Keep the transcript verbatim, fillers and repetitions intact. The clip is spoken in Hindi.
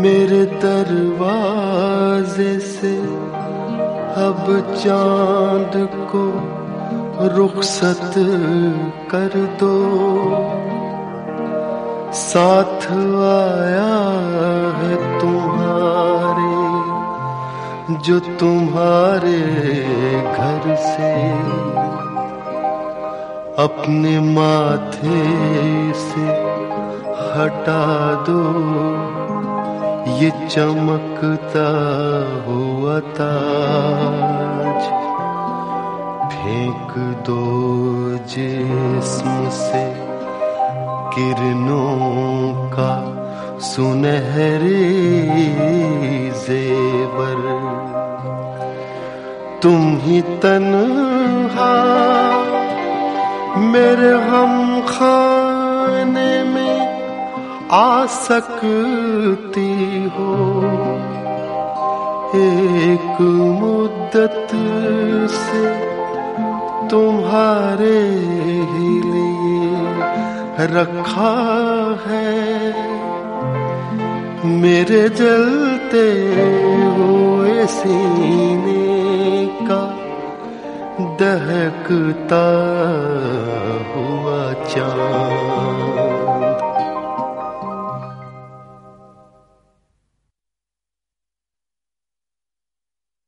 मेरे दरवाजे से अब चांद को रुखसत कर दो। साथ आया है तुम्हारे जो तुम्हारे घर से, अपने माथे से हटा दो ये चमकता हुआ ताज। फेंक दो जिस्म से किरणों का सुनहरे जेवर। तुम ही तन्हा मेरे हम खाने में आ सकती हो। एक मुद्दत से तुम्हारे ही लिए रखा है मेरे जलते हुए सीने का दहकता हुआ चांद।